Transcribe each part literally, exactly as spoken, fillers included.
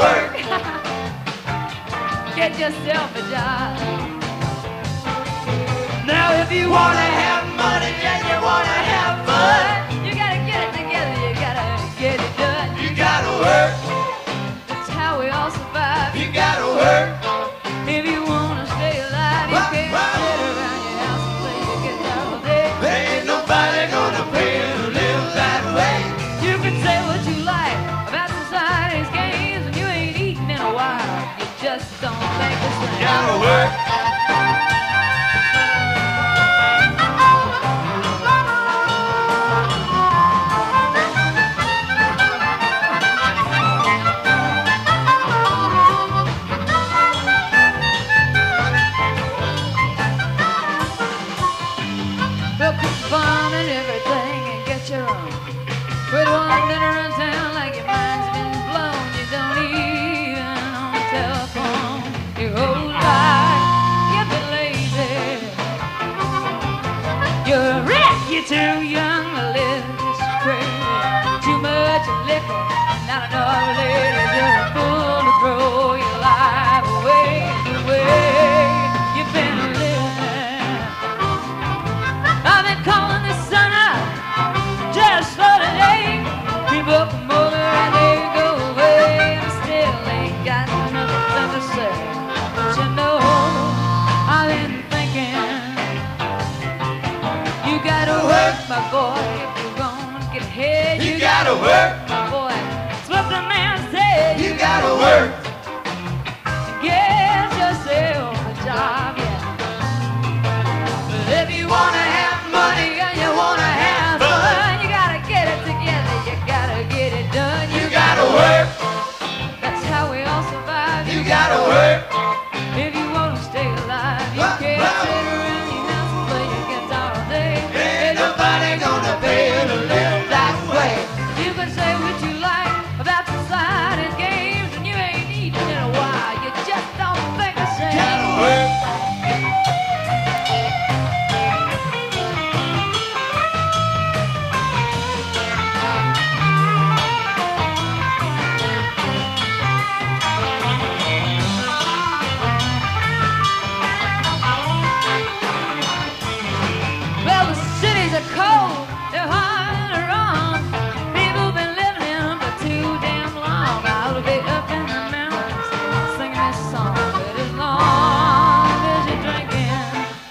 work. Get yourself a job. Now if you wanna have money and you wanna have fun, You gotta get it together, you gotta get it done. you gotta work, That's how we all survive. you gotta work. If you wanna stay alive, you Wah, can't wah. sit around your house and play your guitar all day. There ain't nobody gonna pay you to live that way. You can say what you like about society's games, and you ain't eaten in a while. You just don't think the same. You gotta work. Well, quit bombing everything and get your own. Quit wandering around town like your mind's been blown. You don't even on the telephone. Your whole life you've been lazy. You're a wreck. You're too young to live this crazy. Too much liquor, not enough ladies. You're a fool to throw your life away the way you've been living. I've been calling the sun up just for today. People come over and they go away. I still ain't got nothing to say. But you know, I've been thinking, you gotta work, my boy, if you're gonna get ahead. You gotta work, my boy. That's what the man said. you gotta work. Get yourself a job, yeah. But if you wanna have money and you wanna have fun, you gotta get it together, you gotta get it done. You gotta work, That's how we all survive. you gotta work. If you wanna stay alive, you Wah, can't wah. sit around your house and play your guitar all day. Ain't nobody gonna pay you to live that way. You can say what you like about society's games, and you ain't eaten in a while. You just don't think the same. Gotta work. Well, the cities are cold, they're hard to run. People been living in them for too damn long. I'll be up in the mountains singing this song, but as long as you're drinking,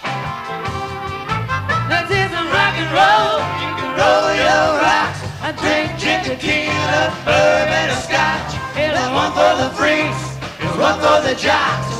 let's hear some rock and roll. You can roll your rocks, I drink drink ginger tequila, bourbon, or scotch. Here's There's one for the freaks, there's one for the jocks.